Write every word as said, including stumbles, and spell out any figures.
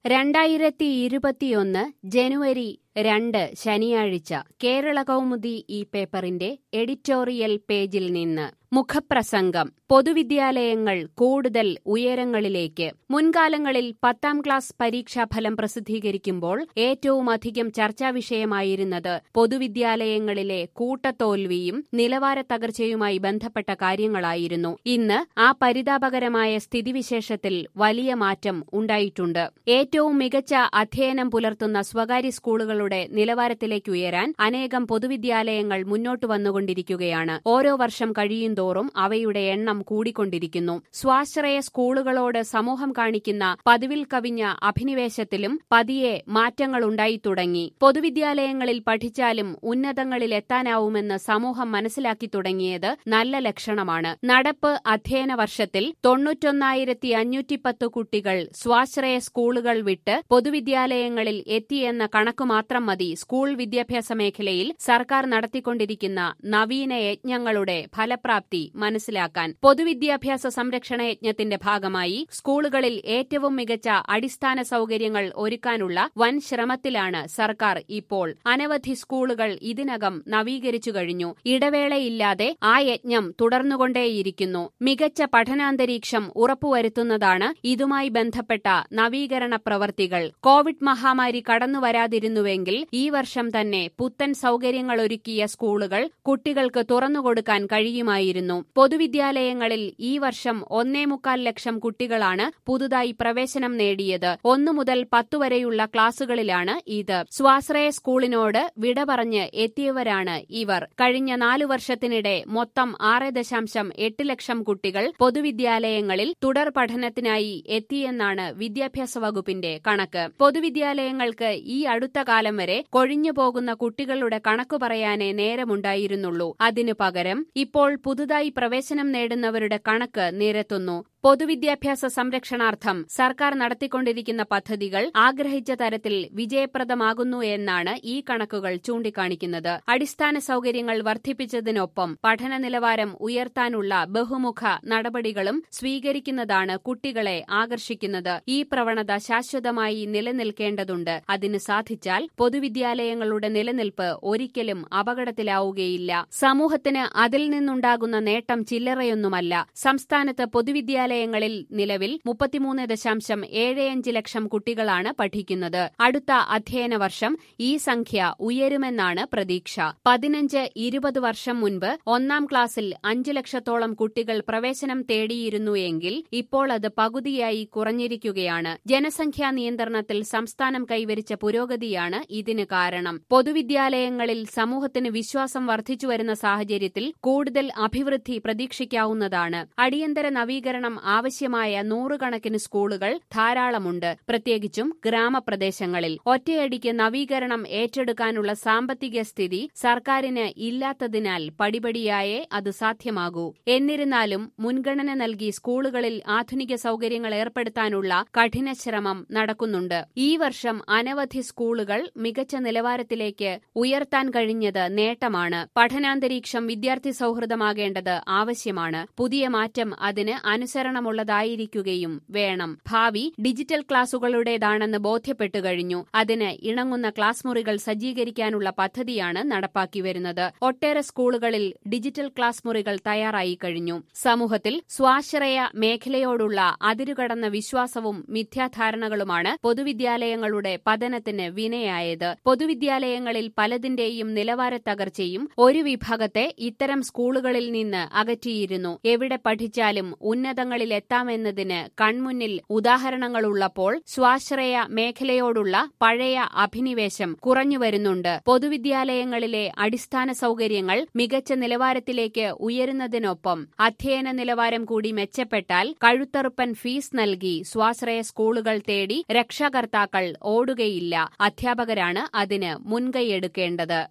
രണ്ടായിരത്തി ഇരുപത്തിയൊന്ന് ജനുവരി രണ്ട് ശനിയാഴ്ച കേരളകൗമുദി ഈ പേപ്പറിന്റെ എഡിറ്റോറിയൽ പേജിൽ നിന്ന് മുഖപ്രസംഗം. പൊതുവിദ്യാലയങ്ങൾ കൂടുതൽ ഉയരങ്ങളിലേക്ക്. മുൻകാലങ്ങളിൽ പത്താം ക്ലാസ് പരീക്ഷാഫലം പ്രസിദ്ധീകരിക്കുമ്പോൾ ഏറ്റവുമധികം ചർച്ചാവിഷയമായിരുന്നത് പൊതുവിദ്യാലയങ്ങളിലെ കൂട്ടത്തോൽവിയും നിലവാരത്തകർച്ചയുമായി ബന്ധപ്പെട്ട കാര്യങ്ങളായിരുന്നു. ഇന്ന് ആ പരിതാപകരമായ സ്ഥിതിവിശേഷത്തിൽ വലിയ മാറ്റം ഉണ്ടായിട്ടുണ്ട്. ഏറ്റവും മികച്ച അധ്യയനം പുലർത്തുന്ന സ്വകാര്യ സ്കൂളുകളുടെ നിലവാരത്തിലേക്കുയരാൻ അനേകം പൊതുവിദ്യാലയങ്ങൾ മുന്നോട്ടു വന്നുകൊണ്ടിരിക്കുകയാണ്. ഓരോ വർഷം കഴിയുന്തോറും അവയുടെ എണ്ണം കൂടിക്കൊണ്ടിരിക്കുന്നു. സ്വാശ്രയ സ്കൂളുകളോട് സമൂഹം കാണിക്കുന്ന പതിവിൽ കവിഞ്ഞ അഭിനിവേശത്തിലും പതിയെ മാറ്റങ്ങളുണ്ടായി തുടങ്ങി. പൊതുവിദ്യാലയങ്ങളിൽ പഠിച്ചാലും ഉന്നതങ്ങളിൽ എത്താനാവുമെന്ന് സമൂഹം മനസ്സിലാക്കി തുടങ്ങിയത് നല്ല ലക്ഷണമാണ്. നടപ്പ് അധ്യയന വർഷത്തിൽ തൊണ്ണൂറ്റൊന്നായിരത്തി അഞ്ഞൂറ്റിപ്പത്ത് കുട്ടികൾ സ്വാശ്രയ സ്കൂളുകൾ വിട്ട് പൊതുവിദ്യാലയങ്ങളിൽ എത്തിയെന്ന കണക്കു മാത്രം മതി സ്കൂൾ വിദ്യാഭ്യാസ മേഖലയിൽ സർക്കാർ നടത്തിക്കൊണ്ടിരിക്കുന്ന നവീന യജ്ഞങ്ങളുടെ ഫലപ്രാപ്തി മനസ്സിലാക്കാൻ. പൊതുവിദ്യാഭ്യാസ സംരക്ഷണ യജ്ഞത്തിന്റെ ഭാഗമായി സ്കൂളുകളിൽ ഏറ്റവും മികച്ച അടിസ്ഥാന സൗകര്യങ്ങൾ ഒരുക്കാനുള്ള വൻ ശ്രമത്തിലാണ് സർക്കാർ ഇപ്പോൾ. അനവധി സ്കൂളുകൾ ഇതിനകം നവീകരിച്ചു കഴിഞ്ഞു. ഇടവേളയില്ലാതെ ആ യജ്ഞം തുടർന്നുകൊണ്ടേയിരിക്കുന്നു. മികച്ച പഠനാന്തരീക്ഷം ഉറപ്പുവരുത്തുന്നതാണ് ഇതുമായി ബന്ധപ്പെട്ട നവീകരണ പ്രവർത്തികൾ. കോവിഡ് മഹാമാരി കടന്നുവരാതിരുന്നുവെങ്കിൽ ഈ വർഷം തന്നെ പുത്തൻ സൗകര്യങ്ങളൊരുക്കിയ സ്കൂളുകൾ കുട്ടികൾക്ക് തുറന്നുകൊടുക്കാൻ കഴിയുമായിരുന്നു. പൊതുവിദ്യാലയങ്ങളിൽ ഈ വർഷം ഒന്നേ മുക്കാൽ ലക്ഷം കുട്ടികളാണ് പുതുതായി പ്രവേശനം നേടിയത്. ഒന്നു മുതൽ പത്തു വരെയുള്ള ക്ലാസുകളിലാണ് ഇത്. സ്വാശ്രയ സ്കൂളിനോട് വിട പറഞ്ഞ് എത്തിയവരാണ് ഇവർ. കഴിഞ്ഞ നാലു വർഷത്തിനിടെ മൊത്തം ആറ് ദശാംശം എട്ട് ലക്ഷം കുട്ടികൾ പൊതുവിദ്യാലയങ്ങളിൽ തുടർ പഠനത്തിനായി എത്തിയെന്നാണ് വിദ്യാഭ്യാസ വകുപ്പിന്റെ കണക്ക്. പൊതുവിദ്യാലയങ്ങൾക്ക് ഈ അടുത്ത കാലം വരെ കൊഴിഞ്ഞുപോകുന്ന കുട്ടികളുടെ കണക്കു പറയാനേ നേരമുണ്ടായിരുന്നുള്ളൂ. അതിനു പകരം ഇപ്പോൾ പുതുതായി പ്രവേശനം നേടുന്നവരുടെ കണക്ക് നിരത്തുന്നു. പൊതുവിദ്യാഭ്യാസ സംരക്ഷണാർത്ഥം സർക്കാർ നടത്തിക്കൊണ്ടിരിക്കുന്ന പദ്ധതികൾ ആഗ്രഹിച്ച തരത്തിൽ വിജയപ്രദമാകുന്നു എന്നാണ് ഈ കണക്കുകൾ ചൂണ്ടിക്കാണിക്കുന്നത്. അടിസ്ഥാന സൗകര്യങ്ങൾ വർദ്ധിപ്പിച്ചതിനൊപ്പം പഠന നിലവാരം ഉയർത്താനുള്ള ബഹുമുഖ നടപടികളും സ്വീകരിക്കുന്നതാണ് കുട്ടികളെ ആകർഷിക്കുന്നത്. ഈ പ്രവണത ശാശ്വതമായി നിലനിൽക്കേണ്ടതുണ്ട്. അതിന് സാധിച്ചാൽ പൊതുവിദ്യാലയങ്ങളുടെ നിലനിൽപ്പ് ഒരിക്കലും അപകടത്തിലാവുകയില്ല. സമൂഹത്തിന് അതിൽ നിന്നുണ്ടാകുന്ന നേട്ടം ചില്ലറയൊന്നുമല്ല. സംസ്ഥാനത്ത് പൊതുവിദ്യാലയ ങ്ങളിൽ നിലവിൽ മുപ്പത്തിമൂന്ന് ദശാംശം ഏഴ് ലക്ഷം കുട്ടികളാണ് പഠിക്കുന്നത്. അടുത്ത അധ്യയന വർഷം ഈ സംഖ്യ ഉയരുമെന്നാണ് പ്രതീക്ഷ. പതിനഞ്ച് ഇരുപത് വർഷം മുൻപ് ഒന്നാം ക്ലാസ്സിൽ അഞ്ചു ലക്ഷത്തോളം കുട്ടികൾ പ്രവേശനം തേടിയിരുന്നു എങ്കിൽ ഇപ്പോൾ അത് പകുതിയായി കുറഞ്ഞിരിക്കുകയാണ്. ജനസംഖ്യാ നിയന്ത്രണത്തിൽ സംസ്ഥാനം കൈവരിച്ച പുരോഗതിയാണ് ഇതിന് കാരണം. പൊതുവിദ്യാലയങ്ങളിൽ സമൂഹത്തിന് വിശ്വാസം വർദ്ധിച്ചുവരുന്ന സാഹചര്യത്തിൽ കൂടുതൽ അഭിവൃദ്ധി പ്രതീക്ഷിക്കാവുന്നതാണ്. അടിയന്തര നവീകരണം ആവശ്യമായ നൂറുകണക്കിന് സ്കൂളുകൾ ധാരാളമുണ്ട്, പ്രത്യേകിച്ചും ഗ്രാമപ്രദേശങ്ങളിൽ. ഒറ്റയടിക്ക് നവീകരണം ഏറ്റെടുക്കാനുള്ള സാമ്പത്തിക സ്ഥിതി സർക്കാരിന് ഇല്ലാത്തതിനാൽ പടിപടിയായേ അത് സാധ്യമാകൂ. എന്നിരുന്നാലും മുൻഗണന നൽകി സ്കൂളുകളിൽ ആധുനിക സൗകര്യങ്ങൾ ഏർപ്പെടുത്താനുള്ള കഠിനശ്രമം നടക്കുന്നുണ്ട്. ഈ വർഷം അനവധി സ്കൂളുകൾ മികച്ച നിലവാരത്തിലേക്ക് ഉയർത്താൻ കഴിഞ്ഞത് നേട്ടമാണ്. പഠനാന്തരീക്ഷം വിദ്യാർത്ഥി സൗഹൃദമാകേണ്ടത് ആവശ്യമാണ്. പുതിയ മാറ്റം അതിന് അനുസരണമുള്ളതായിരിക്കുകയും വേണം. ഭാവി ഡിജിറ്റൽ ക്ലാസുകളുടേതാണെന്ന് ബോധ്യപ്പെട്ടു കഴിഞ്ഞു. അതിന് ഇണങ്ങുന്ന ക്ലാസ് മുറികൾ സജ്ജീകരിക്കാനുള്ള പദ്ധതിയാണ് നടപ്പാക്കി വരുന്നത്. ഒട്ടേറെ സ്കൂളുകളിൽ ഡിജിറ്റൽ ക്ലാസ് മുറികൾ തയ്യാറായി കഴിഞ്ഞു. സമൂഹത്തിൽ സ്വാശ്രയ മേഖലയോടുള്ള അതിരുകടന്ന വിശ്വാസവും മിഥ്യാധാരണകളുമാണ് പൊതുവിദ്യാലയങ്ങളുടെ പതനത്തിന് വിനയായത്. പൊതുവിദ്യാലയങ്ങളിൽ പലതിന്റെയും നിലവാരത്തകർച്ചയും ഒരു വിഭാഗത്തെ ഇത്തരം സ്കൂളുകളിൽ നിന്ന് അകറ്റിയിരുന്നു. എവിടെ പഠിച്ചാലും ഉന്നതങ്ങളിലെത്താമെന്നതിന് കൺമുന്നിൽ ഉദാഹരണങ്ങളുള്ളപ്പോൾ സ്വാശ്രയ മേഖലയോടുള്ള പഴയ അഭിനിവേശം കുറഞ്ഞുവരുന്നുണ്ട്. പൊതുവിദ്യാലയങ്ങളിലെ അടിസ്ഥാന സൗകര്യങ്ങൾ മികച്ച നിലവാരത്തിലേക്ക് ഉയരുന്നതിനൊപ്പം അധ്യയന നിലവാരം കൂടി മെച്ചപ്പെട്ടാൽ കഴുത്തറുപ്പൻ ഫീസ് നൽകി സ്വാശ്രയ സ്കൂളുകൾ തേടി രക്ഷാകർത്താക്കൾ ഓടുകയില്ല. അധ്യാപകരാണ് അതിന് മുൻകൈയെടുക്കേണ്ടത്.